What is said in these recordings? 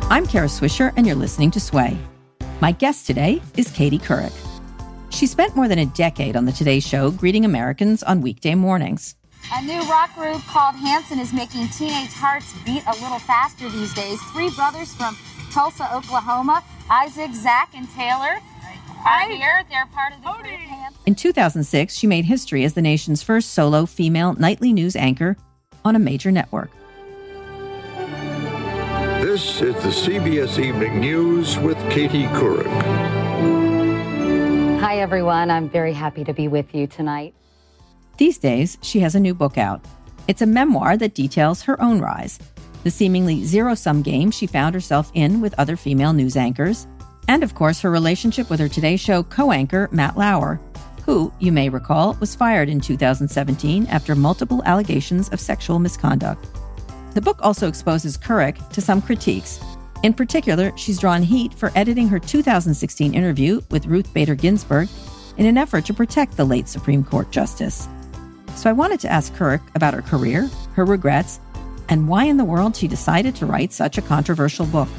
I'm Kara Swisher, and you're listening to Sway. My guest today is Katie Couric. She spent more than a decade on the Today Show greeting Americans on weekday mornings. A new rock group called Hanson is making teenage hearts beat a little faster these days. Three brothers from Tulsa, Oklahoma, Isaac, Zach, and Taylor are here. They're part of the group Hanson. In 2006, she made history as the nation's first solo female nightly news anchor on a major network. This is the CBS Evening News with Katie Couric. Hi, everyone. I'm very happy to be with you tonight. These days, she has a new book out. It's a memoir that details her own rise, the seemingly zero-sum game she found herself in with other female news anchors, and, of course, her relationship with her Today Show co-anchor, Matt Lauer, who, you may recall, was fired in 2017 after multiple allegations of sexual misconduct. The book also exposes Couric to some critiques. In particular, she's drawn heat for editing her 2016 interview with Ruth Bader Ginsburg in an effort to protect the late Supreme Court justice. So I wanted to ask Couric about her career, her regrets, and why in the world she decided to write such a controversial book.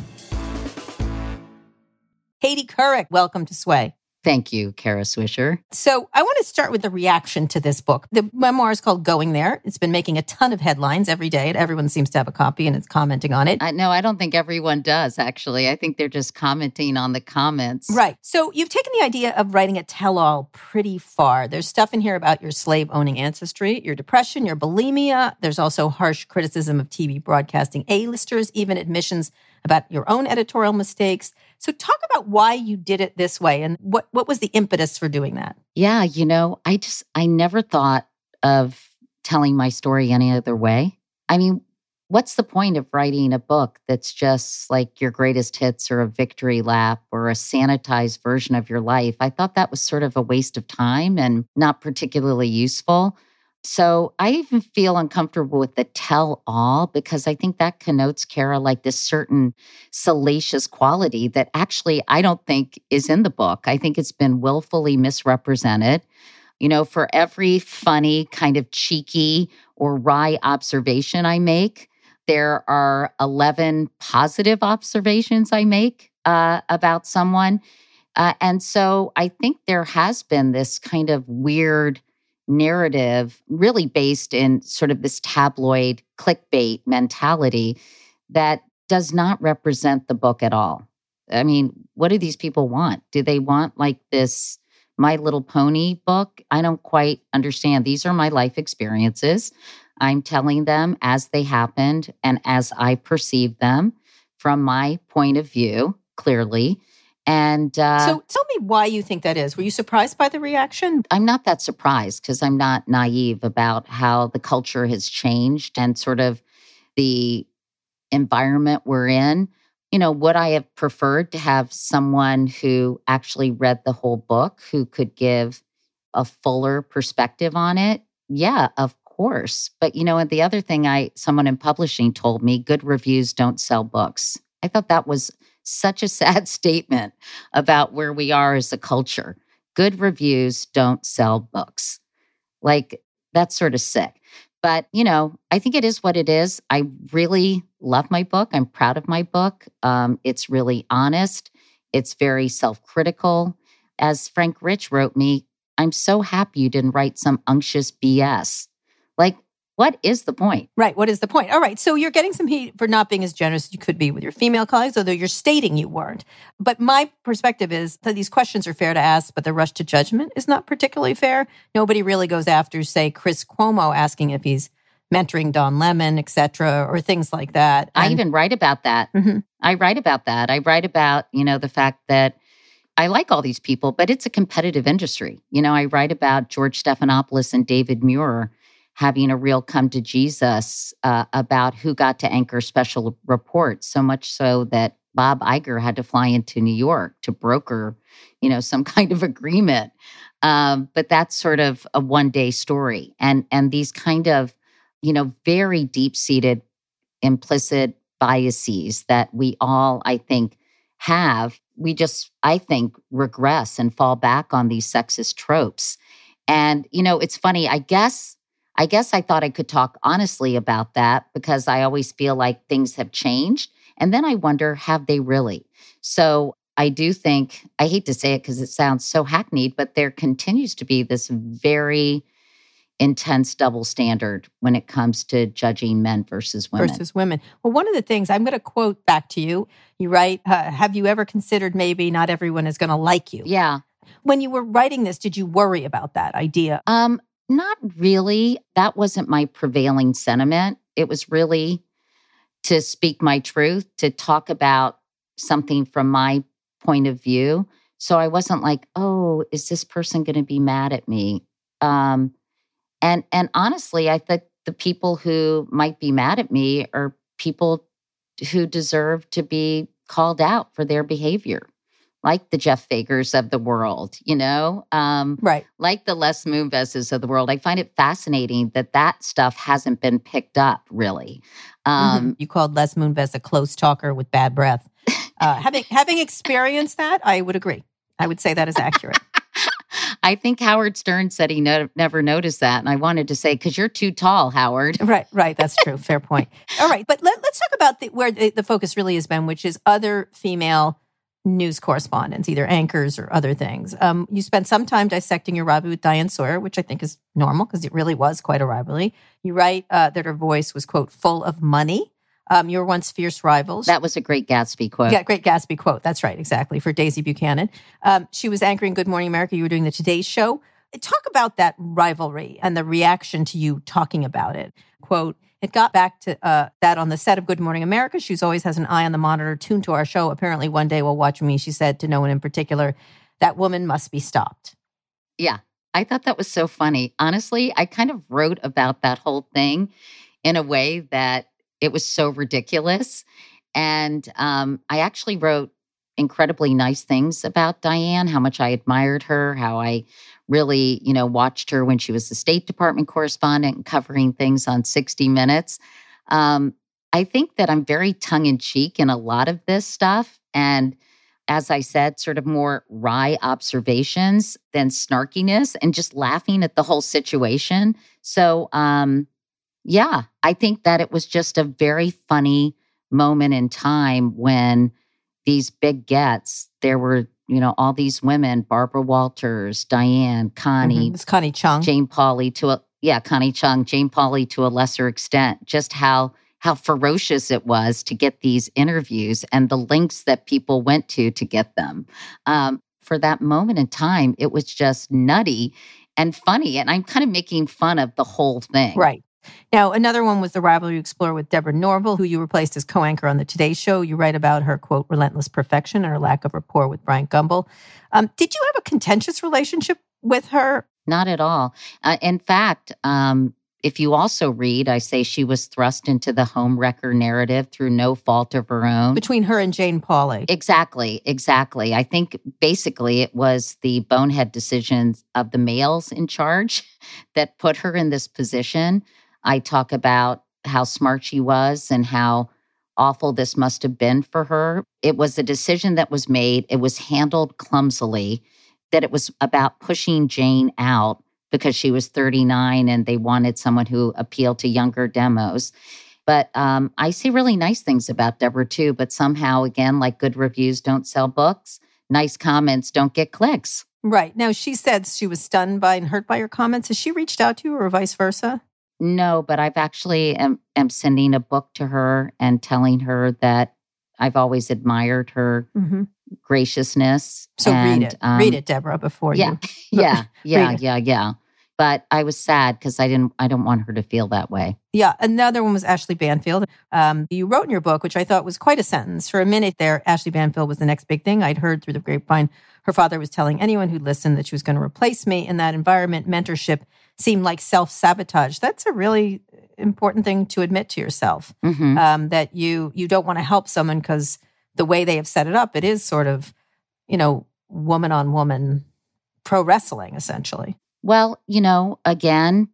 Katie Couric, welcome to Sway. Thank you, Kara Swisher. So I want to start with the reaction to this book. The memoir is called Going There. It's been making a ton of headlines every day. Everyone seems to have a copy and it's commenting on it. No, I don't think everyone does, actually. I think they're just commenting on the comments. Right. So you've taken the idea of writing a tell-all pretty far. There's stuff in here about your slave-owning ancestry, your depression, your bulimia. There's also harsh criticism of TV broadcasting A-listers, even admissions about your own editorial mistakes. So talk about why you did it this way and what was the impetus for doing that? Yeah, I never thought of telling my story any other way. I mean, what's the point of writing a book that's just like your greatest hits or a victory lap or a sanitized version of your life? I thought that was sort of a waste of time and not particularly useful. So I even feel uncomfortable with the tell-all because I think that connotes, Kara, like this certain salacious quality that actually I don't think is in the book. I think it's been willfully misrepresented. For every funny, kind of cheeky or wry observation I make, there are 11 positive observations I make about someone. And so I think there has been this kind of weird narrative really based in sort of this tabloid clickbait mentality that does not represent the book at all. I mean, what do these people want? Do they want like this My Little Pony book? I don't quite understand. These are my life experiences. I'm telling them as they happened and as I perceive them from my point of view, clearly. And so tell me why you think that is. Were you surprised by the reaction? I'm not that surprised because I'm not naive about how the culture has changed and sort of the environment we're in. Would I have preferred to have someone who actually read the whole book, who could give a fuller perspective on it? Yeah, of course. But, and the other thing someone in publishing told me, good reviews don't sell books. I thought that was such a sad statement about where we are as a culture. Good reviews don't sell books. Like, that's sort of sick. But, I think it is what it is. I really love my book. I'm proud of my book. It's really honest. It's very self-critical. As Frank Rich wrote me, I'm so happy you didn't write some unctuous BS. Like, what is the point? Right. What is the point? All right. So you're getting some heat for not being as generous as you could be with your female colleagues, although you're stating you weren't. But my perspective is that these questions are fair to ask, but the rush to judgment is not particularly fair. Nobody really goes after, say, Chris Cuomo asking if he's mentoring Don Lemon, et cetera, or things like that. I even write about that. Mm-hmm. I write about that. I write about, the fact that I like all these people, but it's a competitive industry. I write about George Stephanopoulos and David Muir having a real come to Jesus about who got to anchor special reports, so much so that Bob Iger had to fly into New York to broker, some kind of agreement. But that's sort of a one-day story. And these kind of, very deep-seated implicit biases that we all, I think, have, we just, I think, regress and fall back on these sexist tropes. And, it's funny, I guess I thought I could talk honestly about that because I always feel like things have changed. And then I wonder, have they really? So I do think, I hate to say it because it sounds so hackneyed, but there continues to be this very intense double standard when it comes to judging men versus women. Well, one of the things, I'm going to quote back to you. You write, have you ever considered maybe not everyone is going to like you? Yeah. When you were writing this, did you worry about that idea? Not really. That wasn't my prevailing sentiment. It was really to speak my truth, to talk about something from my point of view. So I wasn't like, oh, is this person going to be mad at me? And honestly, I think the people who might be mad at me are people who deserve to be called out for their behavior, like the Jeff Fagers of the world, Right. Like the Les Moonveses of the world. I find it fascinating that stuff hasn't been picked up, really. You called Les Moonves a close talker with bad breath. Having experienced that, I would agree. I would say that is accurate. I think Howard Stern said he never noticed that. And I wanted to say, because you're too tall, Howard. Right. That's true. Fair point. All right. But let's talk about where the focus really has been, which is other female news correspondents, either anchors or other things. You spent some time dissecting your rivalry with Diane Sawyer, which I think is normal because it really was quite a rivalry. You write that her voice was, quote, full of money. You were once fierce rivals. That was a great Gatsby quote. Yeah, great Gatsby quote. That's right, exactly, for Daisy Buchanan. She was anchoring Good Morning America. You were doing the Today Show. Talk about that rivalry and the reaction to you talking about it. Quote, it got back to that on the set of Good Morning America. She always has an eye on the monitor tuned to our show. Apparently one day while watching me, she said to no one in particular, that woman must be stopped. Yeah, I thought that was so funny. Honestly, I kind of wrote about that whole thing in a way that it was so ridiculous. And I actually wrote incredibly nice things about Diane, how much I admired her, how I really, watched her when she was the State Department correspondent and covering things on 60 Minutes. I think that I'm very tongue-in-cheek in a lot of this stuff. And as I said, sort of more wry observations than snarkiness and just laughing at the whole situation. So, yeah, I think that it was just a very funny moment in time when these big gets, there were, all these women, Barbara Walters, Diane, Connie. It's Connie Chung. Jane Pauley Connie Chung, Jane Pauley to a lesser extent, just how ferocious it was to get these interviews and the links that people went to get them. For that moment in time, it was just nutty and funny. And I'm kind of making fun of the whole thing. Right. Now, another one was the rivalry you explore with Deborah Norville, who you replaced as co-anchor on the Today Show. You write about her, quote, relentless perfection and her lack of rapport with Bryant Gumbel. Did you have a contentious relationship with her? Not at all. In fact, if you also read, I say she was thrust into the homewrecker narrative through no fault of her own. Between her and Jane Pauley. Exactly. I think basically it was the bonehead decisions of the males in charge that put her in this position. I talk about how smart she was and how awful this must have been for her. It was a decision that was made. It was handled clumsily, that it was about pushing Jane out because she was 39 and they wanted someone who appealed to younger demos. But I see really nice things about Deborah too, but somehow, again, like good reviews don't sell books, nice comments don't get clicks. Right. Now, she said she was stunned by and hurt by your comments. Has she reached out to you or vice versa? No, but I've actually am sending a book to her and telling her that I've always admired her graciousness. So read it, Deborah, before you. Yeah. But I was sad because I don't want her to feel that way. Yeah. Another one was Ashley Banfield. You wrote in your book, which I thought was quite a sentence. For a minute there, Ashley Banfield was the next big thing. I'd heard through the grapevine her father was telling anyone who listened that she was going to replace me. In that environment, mentorship seemed like self-sabotage. That's a really important thing to admit to yourself, that you don't want to help someone because the way they have set it up, it is sort of, woman on woman pro wrestling, essentially. Well, again,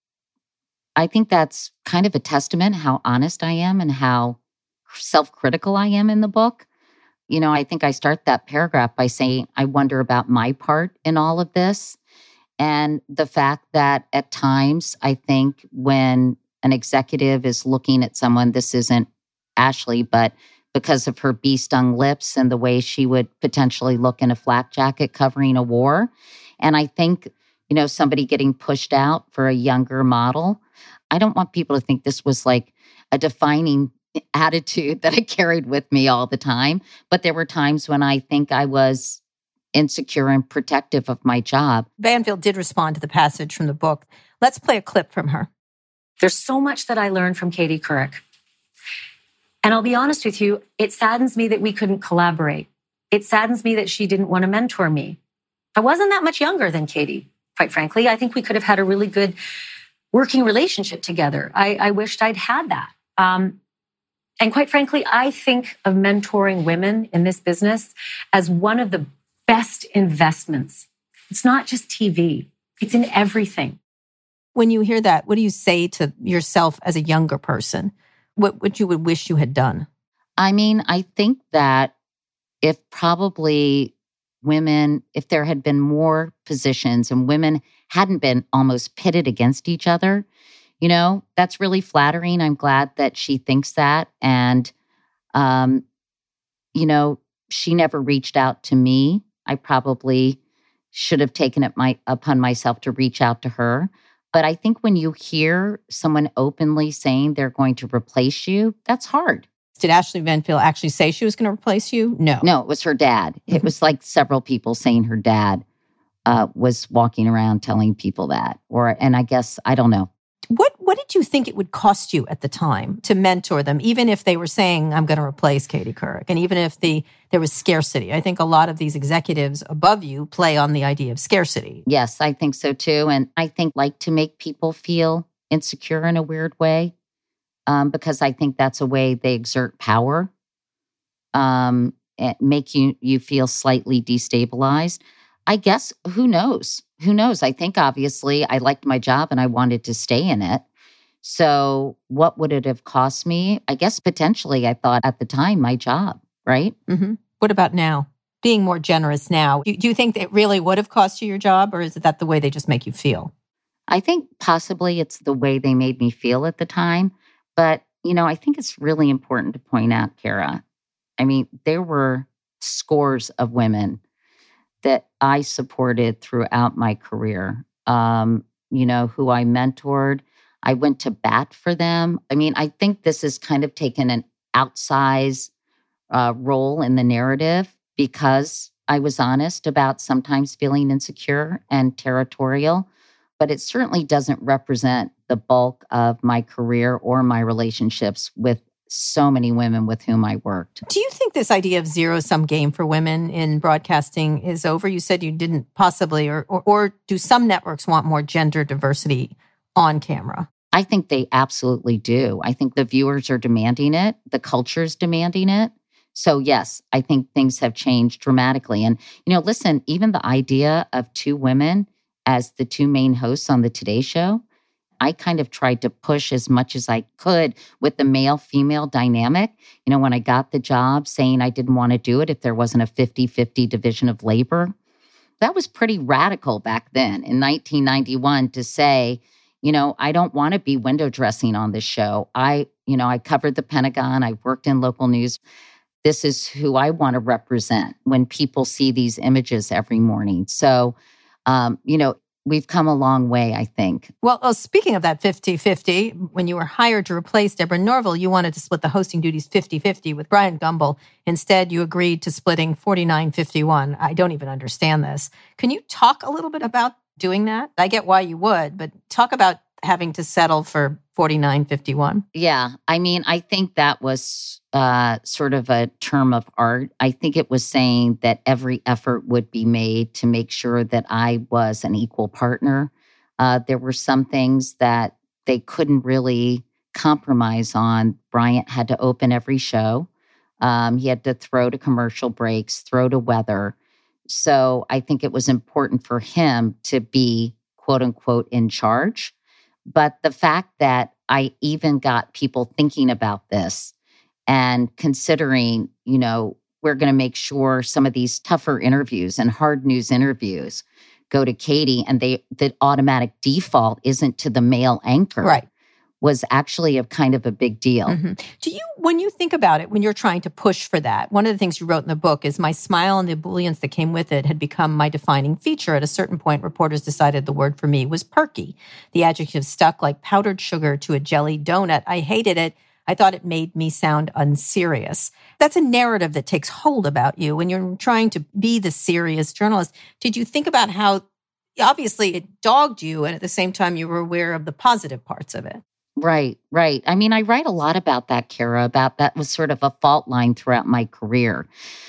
I think that's kind of a testament how honest I am and how self-critical I am in the book. I think I start that paragraph by saying, I wonder about my part in all of this. And the fact that at times, I think when an executive is looking at someone, this isn't Ashley, but because of her bee-stung lips and the way she would potentially look in a flak jacket covering a war. And I think, somebody getting pushed out for a younger model, I don't want people to think this was like a defining attitude that I carried with me all the time. But there were times when I think I was insecure and protective of my job. Banfield did respond to the passage from the book. Let's play a clip from her. There's so much that I learned from Katie Couric. And I'll be honest with you, it saddens me that we couldn't collaborate. It saddens me that she didn't want to mentor me. I wasn't that much younger than Katie, quite frankly. I think we could have had a really good working relationship together. I wished I'd had that. And quite frankly, I think of mentoring women in this business as one of the best investments. It's not just TV. It's in everything. When you hear that, what do you say to yourself as a younger person? What you would wish you had done? I mean, I think that if probably women, if there had been more positions and women hadn't been almost pitted against each other, that's really flattering. I'm glad that she thinks that. And, she never reached out to me. I probably should have taken it upon myself to reach out to her. But I think when you hear someone openly saying they're going to replace you, that's hard. Did Ashley Banfield actually say she was going to replace you? No. No, it was her dad. It was like several people saying her dad was walking around telling people that. And I guess, I don't know. What did you think it would cost you at the time to mentor them, even if they were saying, I'm going to replace Katie Couric, and even if there was scarcity? I think a lot of these executives above you play on the idea of scarcity. Yes, I think so too. And I think to make people feel insecure in a weird way, because I think that's a way they exert power, make you feel slightly destabilized. I guess, who knows? Who knows? I think obviously I liked my job and I wanted to stay in it. So what would it have cost me? I guess potentially, I thought at the time, my job, right? Mm-hmm. What about now? Being more generous now, do you think it really would have cost you your job, or is that the way they just make you feel? I think possibly it's the way they made me feel at the time. But, I think it's really important to point out, Kara, I mean, there were scores of women that I supported throughout my career, who I mentored. I went to bat for them. I mean, I think this has kind of taken an outsized role in the narrative because I was honest about sometimes feeling insecure and territorial, but it certainly doesn't represent the bulk of my career or my relationships with so many women with whom I worked. Do you think this idea of zero-sum game for women in broadcasting is over? You said you didn't possibly, or do some networks want more gender diversity on camera? I think they absolutely do. I think the viewers are demanding it. The culture's demanding it. So yes, I think things have changed dramatically. And, listen, even the idea of two women as the two main hosts on the Today Show, I kind of tried to push as much as I could with the male-female dynamic. When I got the job, saying I didn't want to do it if there wasn't a 50-50 division of labor. That was pretty radical back then in 1991 to say, I don't want to be window dressing on this show. I covered the Pentagon. I worked in local news. This is who I want to represent when people see these images every morning. So, we've come a long way, I think. Well, speaking of that 50-50, when you were hired to replace Deborah Norville, you wanted to split the hosting duties 50-50 with Bryant Gumbel. Instead, you agreed to splitting 49-51. I don't even understand this. Can you talk a little bit about doing that? I get why you would, but talk about having to settle for 49-51. Yeah. I mean, I think that was sort of a term of art. I think it was saying that every effort would be made to make sure that I was an equal partner. There were some things that they couldn't really compromise on. Bryant had to open every show. He had to throw to commercial breaks, throw to weather. So I think it was important for him to be, quote unquote, in charge. But the fact that I even got people thinking about this and considering, we're going to make sure some of these tougher interviews and hard news interviews go to Katie, and the automatic default isn't to the male anchor. Right. was actually a kind of a big deal. Mm-hmm. When you think about it, when you're trying to push for that, one of the things you wrote in the book is my smile and the ebullience that came with it had become my defining feature. At a certain point, reporters decided the word for me was perky. The adjective stuck like powdered sugar to a jelly donut. I hated it. I thought it made me sound unserious. That's a narrative that takes hold about you when you're trying to be the serious journalist. Did you think about how, obviously, it dogged you, and at the same time, you were aware of the positive parts of it? Right, right. I mean, I write a lot about that, Kara, about that was sort of a fault line throughout my career.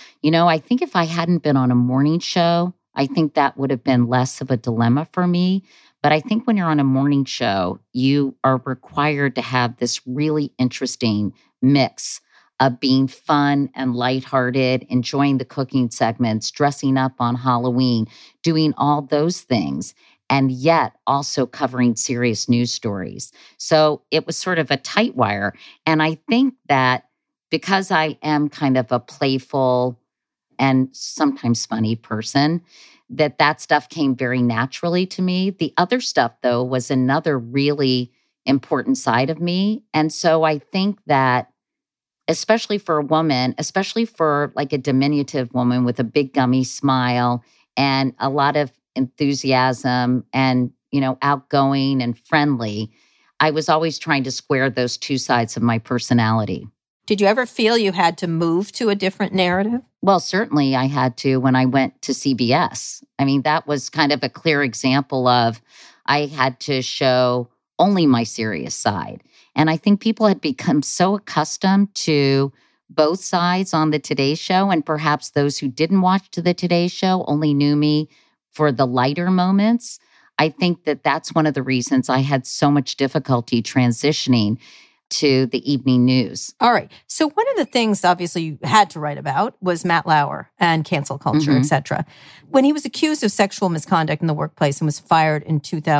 I think if I hadn't been on a morning show, I think that would have been less of a dilemma for me. But I think when you're on a morning show, you are required to have this really interesting mix of being fun and lighthearted, enjoying the cooking segments, dressing up on Halloween, doing all those things, and yet also covering serious news stories. So it was sort of a tight wire. And I think that because I am kind of a playful and sometimes funny person, that stuff came very naturally to me. The other stuff, though, was another really important side of me. And so I think that especially for a woman, especially for like a diminutive woman with a big gummy smile and a lot of enthusiasm and, outgoing and friendly, I was always trying to square those two sides of my personality. Did you ever feel you had to move to a different narrative? Well, certainly I had to when I went to CBS. I mean, that was kind of a clear example of I had to show only my serious side. And I think people had become so accustomed to both sides on the Today Show, and perhaps those who didn't watch the Today Show only knew me for the lighter moments. I think that that's one of the reasons I had so much difficulty transitioning to the evening news. All right. So one of the things, obviously, you had to write about was Matt Lauer and cancel culture, et cetera. When he was accused of sexual misconduct in the workplace and was fired in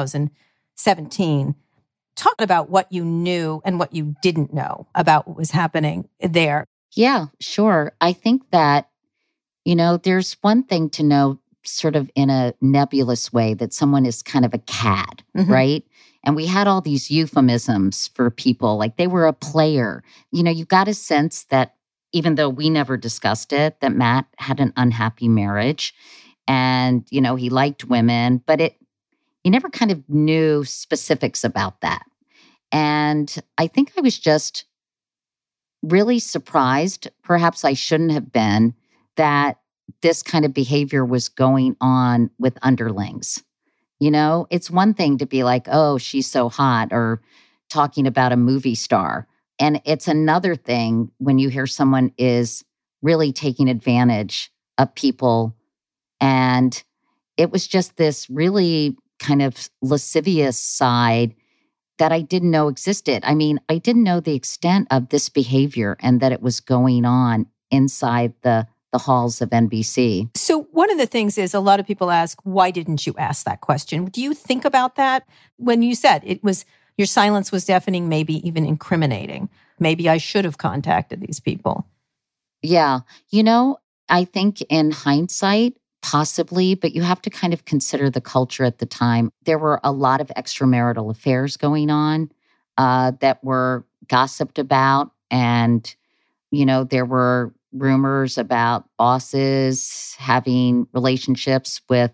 2017, talk about what you knew and what you didn't know about what was happening there. Yeah, sure. I think that, there's one thing to know sort of in a nebulous way that someone is kind of a cad, right? And we had all these euphemisms for people, like they were a player. You got a sense that even though we never discussed it, that Matt had an unhappy marriage and, he liked women, but you never kind of knew specifics about that. And I think I was just really surprised, perhaps I shouldn't have been, that this kind of behavior was going on with underlings. It's one thing to be like, oh, she's so hot, or talking about a movie star. And it's another thing when you hear someone is really taking advantage of people. And it was just this really kind of lascivious side that I didn't know existed. I mean, I didn't know the extent of this behavior and that it was going on inside the halls of NBC. So one of the things is a lot of people ask, why didn't you ask that question? Do you think about that when you said your silence was deafening, maybe even incriminating? Maybe I should have contacted these people. Yeah. I think in hindsight, possibly, but you have to kind of consider the culture at the time. There were a lot of extramarital affairs going on that were gossiped about. And, there were rumors about bosses having relationships with,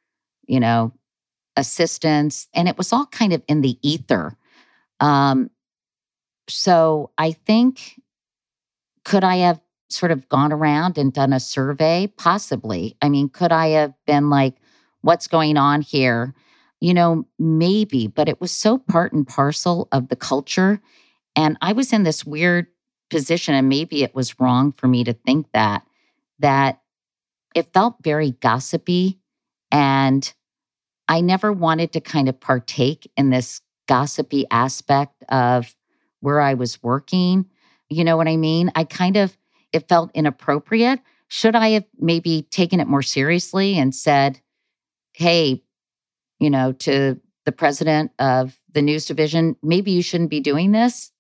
assistants. And it was all kind of in the ether. So I think, could I have sort of gone around and done a survey? Possibly. I mean, could I have been like, what's going on here? Maybe, but it was so part and parcel of the culture. And I was in this weird position, and maybe it was wrong for me to think that it felt very gossipy. And I never wanted to kind of partake in this gossipy aspect of where I was working. You know what I mean? It felt inappropriate. Should I have maybe taken it more seriously and said, hey, to the president of the news division, maybe you shouldn't be doing this?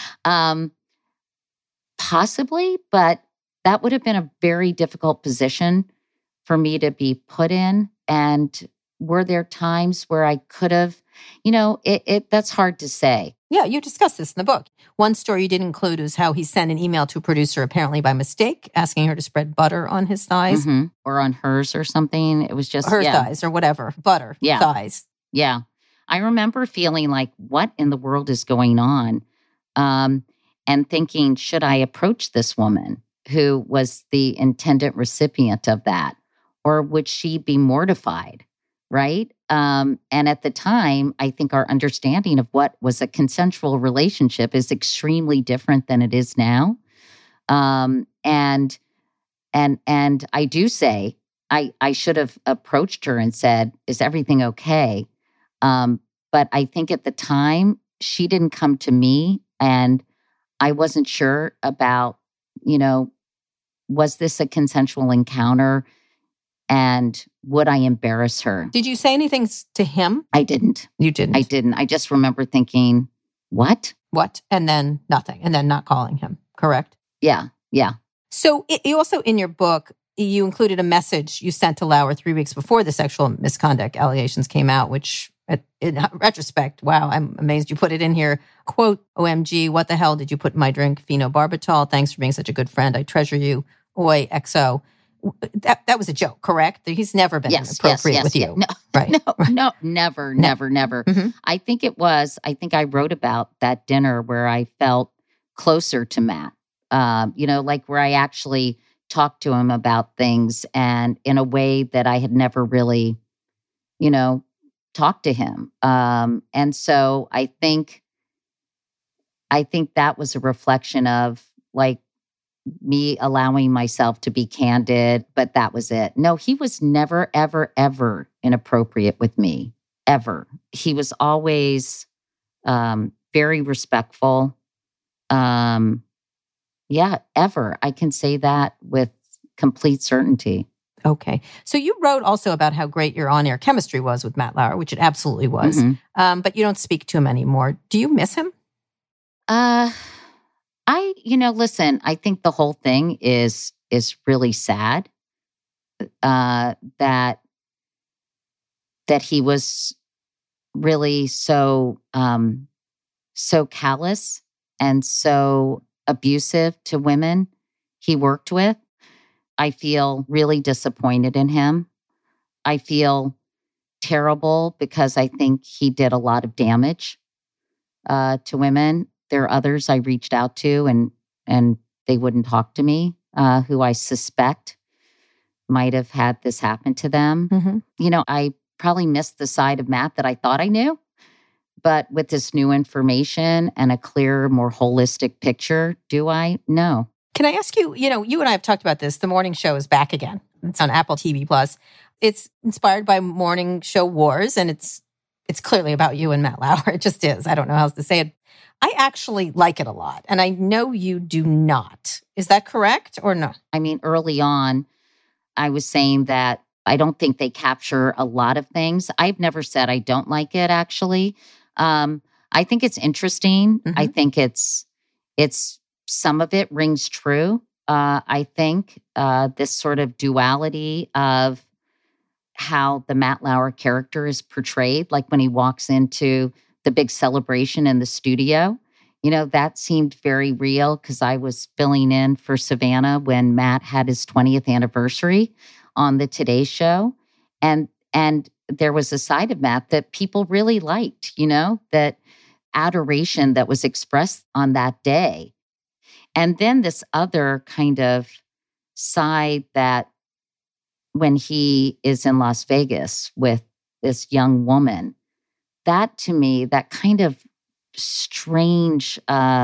Possibly, but that would have been a very difficult position for me to be put in. And were there times where I could have, that's hard to say. Yeah, you discussed this in the book. One story you did include was how he sent an email to a producer apparently by mistake, asking her to spread butter on his thighs. Mm-hmm. Or on hers or something. It was just her thighs or whatever. Butter, thighs. Yeah. I remember feeling like, what in the world is going on? And thinking, should I approach this woman who was the intended recipient of that? Or would she be mortified? Right? And at the time, I think our understanding of what was a consensual relationship is extremely different than it is now. And I do say I should have approached her and said, "Is everything okay?" But I think at the time she didn't come to me, and I wasn't sure about, was this a consensual encounter? And would I embarrass her? Did you say anything to him? I didn't. You didn't? I didn't. I just remember thinking, what? What? And then nothing. And then not calling him, correct? Yeah. So you also, in your book, you included a message you sent to Lauer 3 weeks before the sexual misconduct allegations came out, which in retrospect, wow, I'm amazed you put it in here. Quote, OMG, what the hell did you put in my drink? Phenobarbital. Thanks for being such a good friend. I treasure you. Oi, XO. That was a joke, correct? He's never been inappropriate with you. No, right? No, never. Mm-hmm. I think I wrote about that dinner where I felt closer to Matt, like where I actually talked to him about things and in a way that I had never really, talked to him. And so I think that was a reflection of like, me allowing myself to be candid, but that was it. No, he was never, ever, ever inappropriate with me, ever. He was always very respectful. Ever. I can say that with complete certainty. Okay. So you wrote also about how great your on-air chemistry was with Matt Lauer, which it absolutely was. Mm-hmm. But you don't speak to him anymore. Do you miss him? Listen, I think the whole thing is really sad, that he was really so callous and so abusive to women he worked with. I feel really disappointed in him. I feel terrible because I think he did a lot of damage to women. There are others I reached out to and they wouldn't talk to me, who I suspect might have had this happen to them. Mm-hmm. I probably missed the side of Matt that I thought I knew. But with this new information and a clearer, more holistic picture, do I? No. Can I ask you, you and I have talked about this. The morning show is back again. It's on Apple TV+. It's inspired by morning show wars, and it's clearly about you and Matt Lauer. It just is. I don't know how else to say it. I actually like it a lot, and I know you do not. Is that correct or no? I mean, early on, I was saying that I don't think they capture a lot of things. I've never said I don't like it, actually. I think it's interesting. Mm-hmm. I think it's some of it rings true. I think this sort of duality of how the Matt Lauer character is portrayed, like when he walks into the big celebration in the studio, that seemed very real because I was filling in for Savannah when Matt had his 20th anniversary on the Today Show. And there was a side of Matt that people really liked, that adoration that was expressed on that day. And then this other kind of side that when he is in Las Vegas with this young woman, that to me, that kind of strange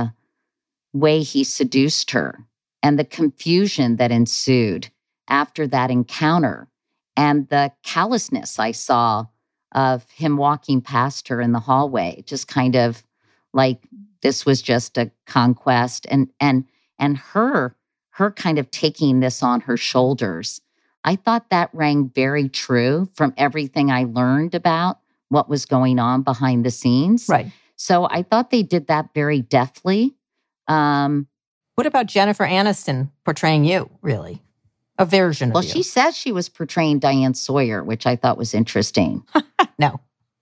way he seduced her and the confusion that ensued after that encounter and the callousness I saw of him walking past her in the hallway, just kind of like this was just a conquest and her kind of taking this on her shoulders. I thought that rang very true from everything I learned about what was going on behind the scenes. Right. So I thought they did that very deftly. What about Jennifer Aniston portraying you, really? A version of Well, you. she says she was portraying Diane Sawyer, which I thought was interesting. No.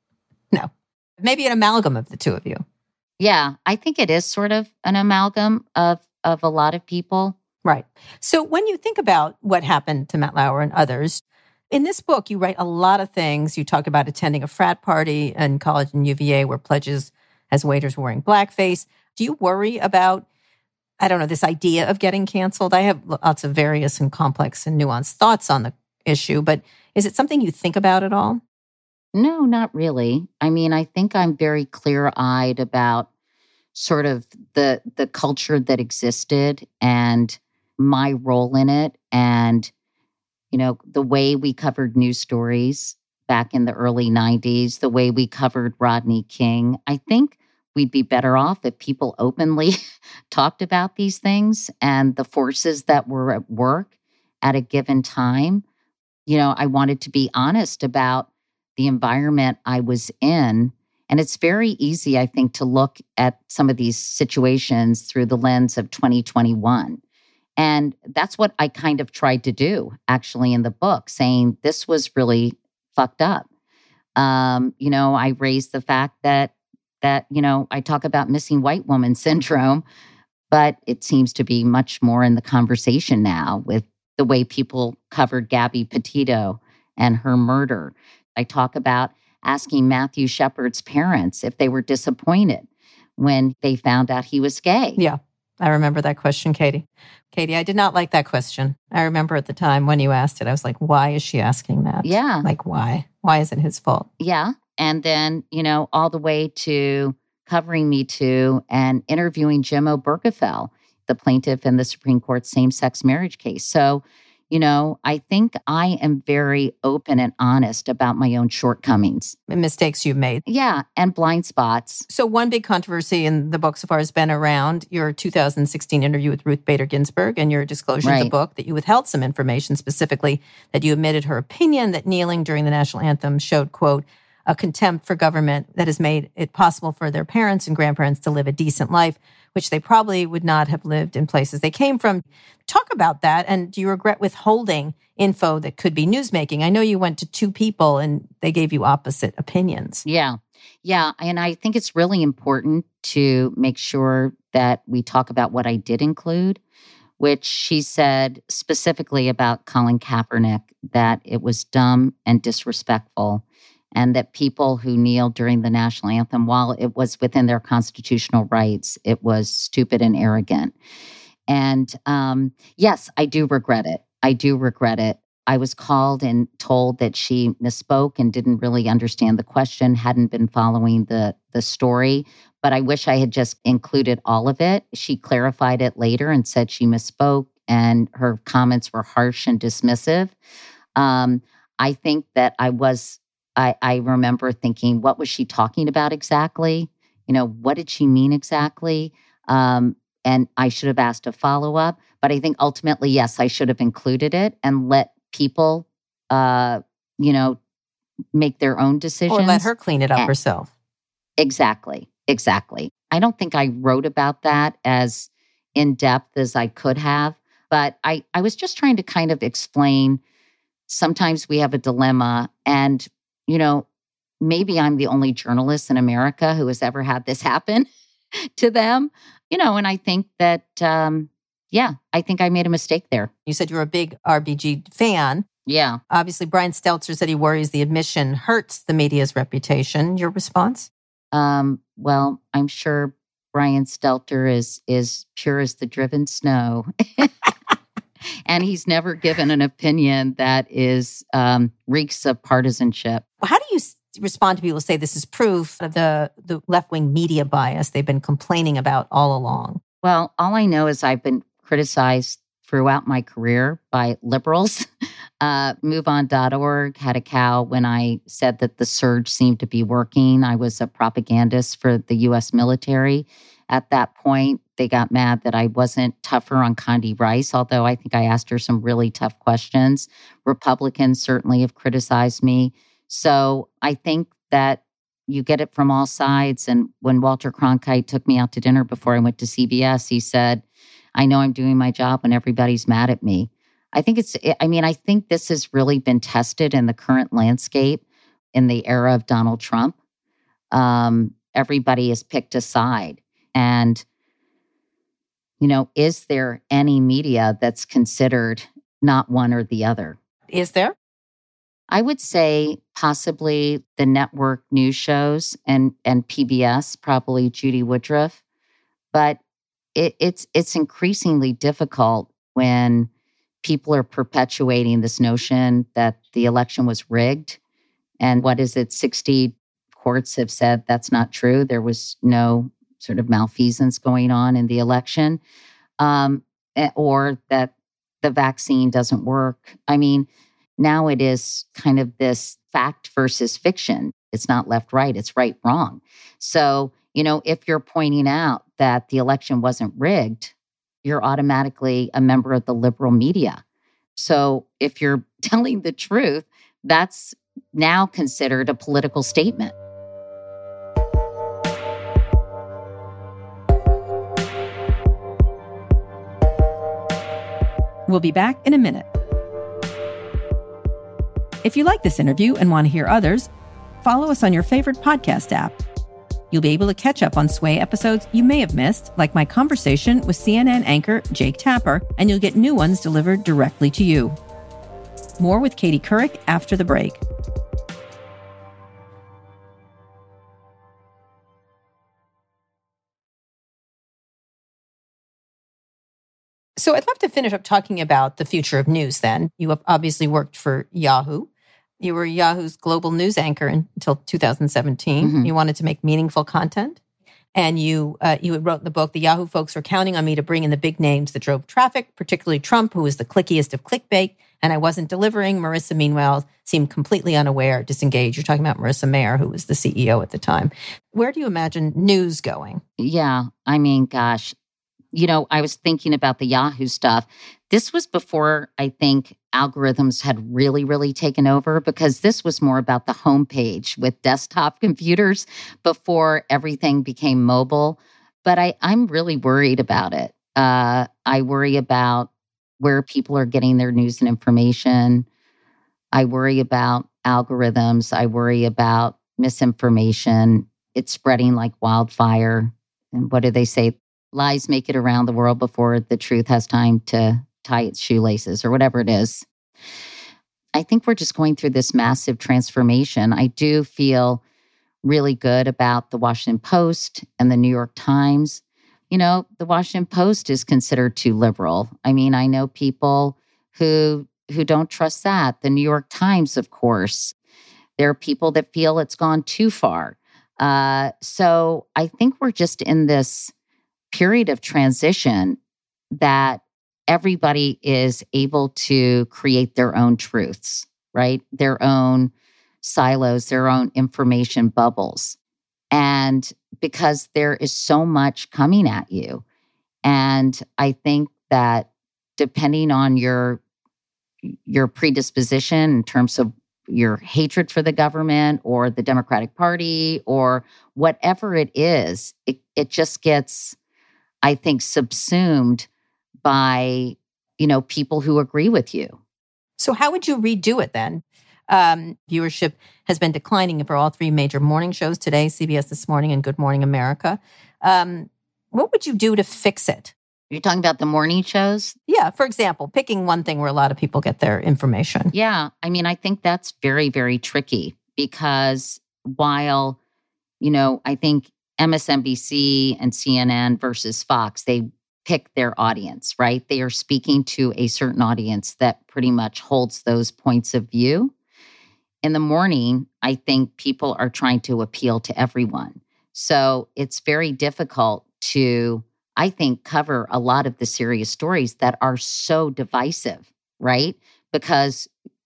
Maybe an amalgam of the two of you. Yeah, I think it is sort of an amalgam of a lot of people. Right. So when you think about what happened to Matt Lauer and others, in this book, you write a lot of things. You talk about attending a frat party in college in UVA where pledges as waiters were wearing blackface. Do you worry about, I don't know, this idea of getting canceled? I have lots of various and complex and nuanced thoughts on the issue, but is it something you think about at all? No, not really. I mean, I think I'm very clear-eyed about sort of the culture that existed and my role in it. And, you know, the way we covered news stories back in the early 90s, the way we covered Rodney King, I think we'd be better off if people openly talked about these things and the forces that were at work at a given time. You know, I wanted to be honest about the environment I was in. And it's very easy, I think, to look at some of these situations through the lens of 2021. And that's what I kind of tried to do, actually, in the book, saying this was really fucked up. You know, I raised the fact that, you know, I talk about missing white woman syndrome, but it seems to be much more in the conversation now with the way people covered Gabby Petito and her murder. I talk about asking Matthew Shepard's parents if they were disappointed when they found out he was gay. Yeah, I remember that question, Katie. Katie, I did not like that question. I remember at the time when you asked it, I was like, why is she asking that? Yeah. Like, why? Why is it his fault? Yeah. And then, you know, all the way to covering Me Too and interviewing Jim Obergefell, the plaintiff in the Supreme Court same-sex marriage case. So, you know, I think I am very open and honest about my own shortcomings. And mistakes you've made. Yeah, and blind spots. So one big controversy in the book so far has been around your 2016 interview with Ruth Bader Ginsburg and your disclosure in the book that you withheld some information, specifically that you admitted her opinion that kneeling during the national anthem showed, quote, a contempt for government that has made it possible for their parents and grandparents to live a decent life, which they probably would not have lived in places they came from. Talk about that. And do you regret withholding info that could be newsmaking? I know you went to two people and they gave you opposite opinions. Yeah. Yeah. And I think it's really important to make sure that we talk about what I did include, which she said specifically about Colin Kaepernick, that it was dumb and disrespectful, and that people who kneeled during the national anthem, while it was within their constitutional rights, it was stupid and arrogant. And yes, I do regret it. I do regret it. I was called and told that she misspoke and didn't really understand the question, hadn't been following the story. But I wish I had just included all of it. She clarified it later and said she misspoke and her comments were harsh and dismissive. I think that I remember thinking, what was she talking about exactly? You know, what did she mean exactly? And I should have asked a follow-up. But I think ultimately, yes, I should have included it and let people, you know, make their own decisions. Or let her clean it up herself. Exactly. I don't think I wrote about that as in-depth as I could have. But I was just trying to kind of explain, sometimes we have a dilemma. And, you know, maybe I'm the only journalist in America who has ever had this happen to them. You know, and I think that, I think I made a mistake there. You said you're a big RBG fan. Yeah. Obviously, Brian Stelter said he worries the admission hurts the media's reputation. Your response? Well, I'm sure Brian Stelter is pure as the driven snow. And he's never given an opinion that is reeks of partisanship. How do you respond to people who say this is proof of the left-wing media bias they've been complaining about all along? Well, all I know is I've been criticized throughout my career by liberals. MoveOn.org had a cow when I said that the surge seemed to be working. I was a propagandist for the U.S. military. At that point, they got mad that I wasn't tougher on Condi Rice, although I think I asked her some really tough questions. Republicans certainly have criticized me. So I think that you get it from all sides. And when Walter Cronkite took me out to dinner before I went to CBS, he said, I know I'm doing my job when everybody's mad at me. I think I think this has really been tested in the current landscape in the era of Donald Trump. Everybody has picked a side. And, is there any media that's considered not one or the other? Is there? I would say possibly the network news shows and PBS, probably Judy Woodruff. But it's increasingly difficult when people are perpetuating this notion that the election was rigged. And 60 courts have said that's not true. There was no sort of malfeasance going on in the election, or that the vaccine doesn't work. I mean, now it is kind of this fact versus fiction. It's not left, right. It's right, wrong. So, if you're pointing out that the election wasn't rigged, you're automatically a member of the liberal media. So if you're telling the truth, that's now considered a political statement. We'll be back in a minute. If you like this interview and want to hear others, follow us on your favorite podcast app. You'll be able to catch up on Sway episodes you may have missed, like my conversation with CNN anchor Jake Tapper, and you'll get new ones delivered directly to you. More with Katie Couric after the break. So I'd love to finish up talking about the future of news then. You have obviously worked for Yahoo. You were Yahoo's global news anchor until 2017. Mm-hmm. You wanted to make meaningful content. And you wrote in the book, the Yahoo folks were counting on me to bring in the big names that drove traffic, particularly Trump, who was the clickiest of clickbait. And I wasn't delivering. Marissa, meanwhile, seemed completely unaware, disengaged. You're talking about Marissa Mayer, who was the CEO at the time. Where do you imagine news going? Yeah, I mean, gosh. I was thinking about the Yahoo stuff. This was before I think algorithms had really, really taken over, because this was more about the homepage with desktop computers before everything became mobile. But I'm really worried about it. I worry about where people are getting their news and information. I worry about algorithms. I worry about misinformation. It's spreading like wildfire. And what do they say? Lies make it around the world before the truth has time to tie its shoelaces, or whatever it is. I think we're just going through this massive transformation. I do feel really good about the Washington Post and the New York Times. The Washington Post is considered too liberal. I mean, I know people who don't trust that. The New York Times, of course. There are people that feel it's gone too far. So I think we're just in this period of transition that everybody is able to create their own truths, right? Their own silos, their own information bubbles. And because there is so much coming at you. And I think that depending on your predisposition in terms of your hatred for the government or the Democratic Party or whatever it is, it just gets, I think, subsumed by, people who agree with you. So how would you redo it then? Viewership has been declining for all three major morning shows today, CBS This Morning and Good Morning America. What would you do to fix it? You're talking about the morning shows? Yeah, for example, picking one thing where a lot of people get their information. Yeah, I mean, I think that's very, very tricky because while, I think MSNBC and CNN versus Fox, they pick their audience, right? They are speaking to a certain audience that pretty much holds those points of view. In the morning, I think people are trying to appeal to everyone. So it's very difficult to, I think, cover a lot of the serious stories that are so divisive, right? Because,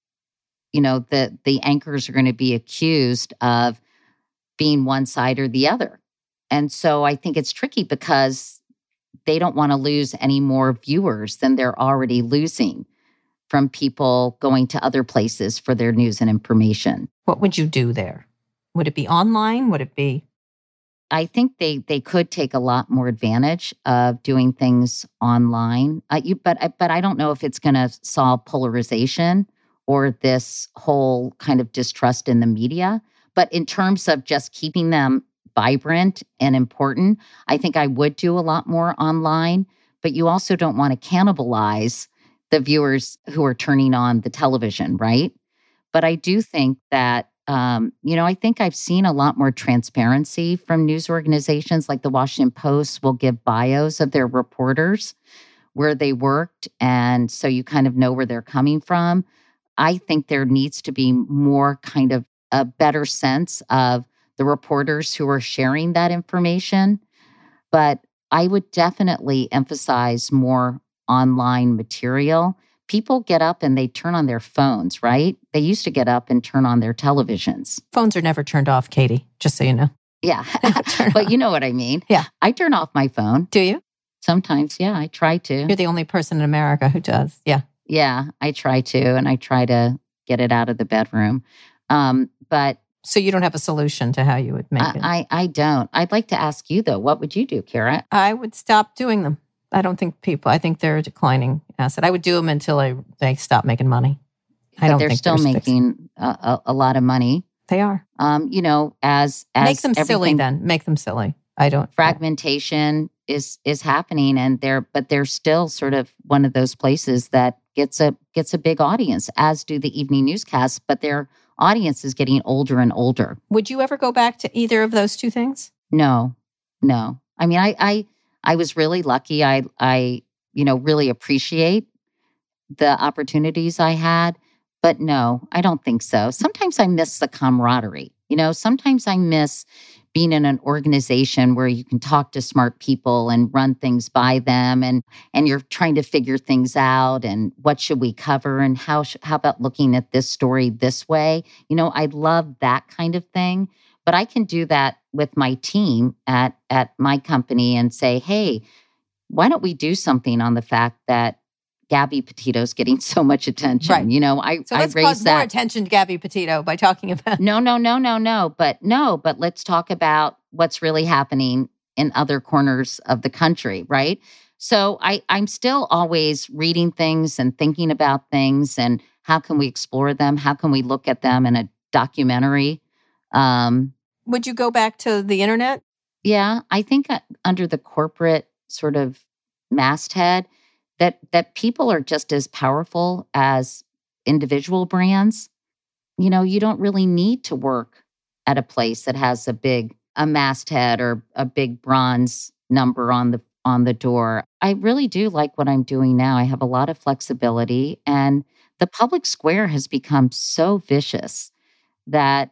the anchors are going to be accused of being one side or the other. And so I think it's tricky because they don't want to lose any more viewers than they're already losing from people going to other places for their news and information. What would you do there? Would it be online? Would it be? I think they could take a lot more advantage of doing things online. But I don't know if it's going to solve polarization or this whole kind of distrust in the media. But in terms of just keeping them vibrant and important, I think I would do a lot more online. But you also don't want to cannibalize the viewers who are turning on the television, right? But I do think that, I think I've seen a lot more transparency from news organizations like the Washington Post will give bios of their reporters, where they worked. And so you kind of know where they're coming from. I think there needs to be more kind of a better sense of the reporters who are sharing that information. But I would definitely emphasize more online material. People get up and they turn on their phones, right? They used to get up and turn on their televisions. Phones are never turned off, Katie, just so you know. Yeah, but you know what I mean. Yeah. I turn off my phone. Do you? Sometimes, yeah, I try to. You're the only person in America who does. Yeah. Yeah, I try to, and I try to get it out of the bedroom. But so you don't have a solution to how you would make it? I don't. I'd like to ask you, though, what would you do, Kara? I would stop doing them. I think they're a declining asset. I would do them until they stop making money. They're still making a lot of money. They are. As make them silly then. Make them silly. I don't. Fragmentation is happening, and they're still sort of one of those places that gets a big audience, as do the evening newscasts, but their audience is getting older and older. Would you ever go back to either of those two things? No. I mean, I was really lucky. I really appreciate the opportunities I had, but no, I don't think so. Sometimes I miss the camaraderie. Sometimes I miss being in an organization where you can talk to smart people and run things by them, and you're trying to figure things out, and what should we cover, and how about looking at this story this way? I love that kind of thing. But I can do that with my team at my company and say, hey, why don't we do something on the fact that Gabby Petito's getting so much attention? Right. So let's cause more attention to Gabby Petito by talking about No. But let's talk about what's really happening in other corners of the country, right? So I'm still always reading things and thinking about things, and how can we explore them? How can we look at them in a documentary? Would you go back to the internet? Yeah, I think under the corporate sort of masthead, that people are just as powerful as individual brands. You don't really need to work at a place that has a masthead or a big bronze number on the door. I really do like what I'm doing now. I have a lot of flexibility, and the public square has become so vicious that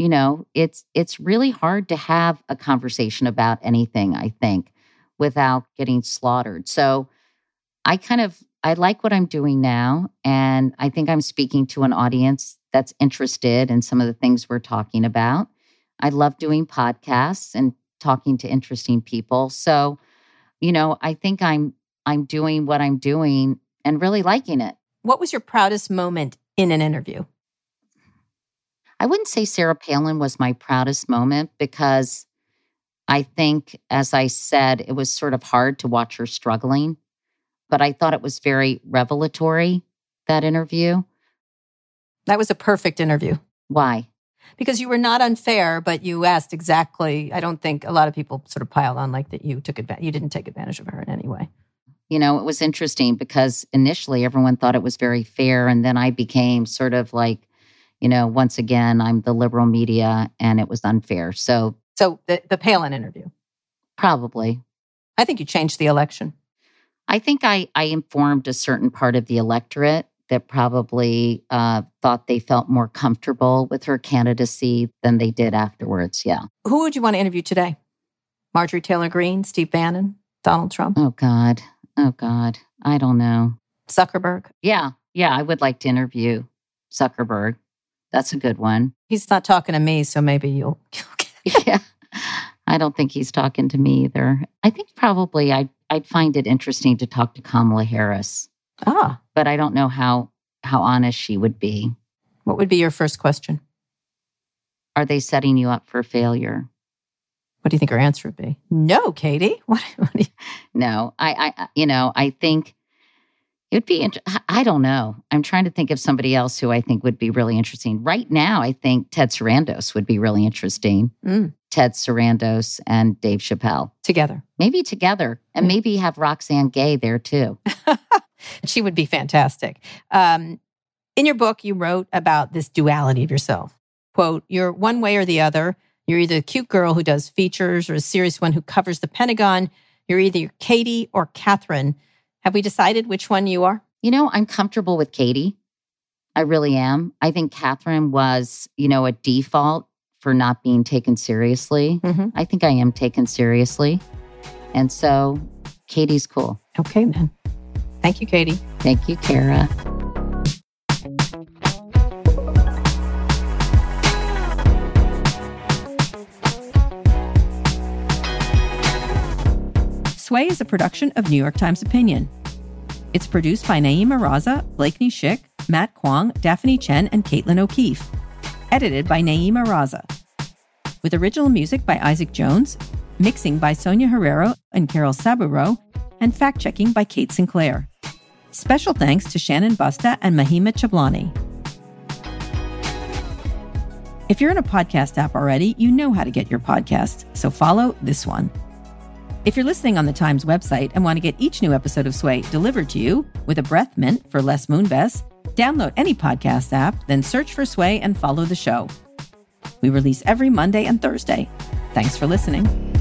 it's really hard to have a conversation about anything, I think, without getting slaughtered. So I like what I'm doing now. And I think I'm speaking to an audience that's interested in some of the things we're talking about. I love doing podcasts and talking to interesting people. So, I think I'm doing what I'm doing and really liking it. What was your proudest moment in an interview? I wouldn't say Sarah Palin was my proudest moment, because I think, as I said, it was sort of hard to watch her struggling. But I thought it was very revelatory, that interview. That was a perfect interview. Why? Because you were not unfair, but you asked exactly. I don't think a lot of people sort of piled on like that you took advantage. You didn't take advantage of her in any way. It was interesting because initially everyone thought it was very fair. And then I became sort of like, once again, I'm the liberal media and it was unfair. So the Palin interview? Probably. I think you changed the election. I think I informed a certain part of the electorate that probably thought they felt more comfortable with her candidacy than they did afterwards. Yeah. Who would you want to interview today? Marjorie Taylor Greene, Steve Bannon, Donald Trump? Oh, God. I don't know. Zuckerberg? Yeah. I would like to interview Zuckerberg. That's a good one. He's not talking to me, so maybe you'll Yeah. I don't think he's talking to me either. I think probably I'd find it interesting to talk to Kamala Harris. But I don't know how honest she would be. What would be your first question? Are they setting you up for failure? What do you think her answer would be? No, Katie. What do you... No, I think it would be, I don't know. I'm trying to think of somebody else who I think would be really interesting. Right now, I think Ted Sarandos would be really interesting. Ted Sarandos and Dave Chappelle. Together. Maybe together. And maybe have Roxane Gay there too. She would be fantastic. In your book, you wrote about this duality of yourself. Quote, you're one way or the other. You're either a cute girl who does features or a serious one who covers the Pentagon. You're either Katie or Catherine. Have we decided which one you are? I'm comfortable with Katie. I really am. I think Catherine was, a default for not being taken seriously. I think I am taken seriously. And so Katie's cool. Okay, then. Thank you, Katie. Thank you, Kara. Sway is a production of New York Times Opinion. It's produced by Naima Raza, Blakeney Schick, Matt Kwong, Daphne Chen, and Caitlin O'Keefe. Edited by Naima Raza. With original music by Isaac Jones, mixing by Sonia Herrero and Carol Saburo, and fact-checking by Kate Sinclair. Special thanks to Shannon Busta and Mahima Chablani. If you're in a podcast app already, you know how to get your podcasts, so follow this one. If you're listening on the Times website and want to get each new episode of Sway delivered to you with a breath mint for less Moonves, download any podcast app, then search for Sway and follow the show. We release every Monday and Thursday. Thanks for listening.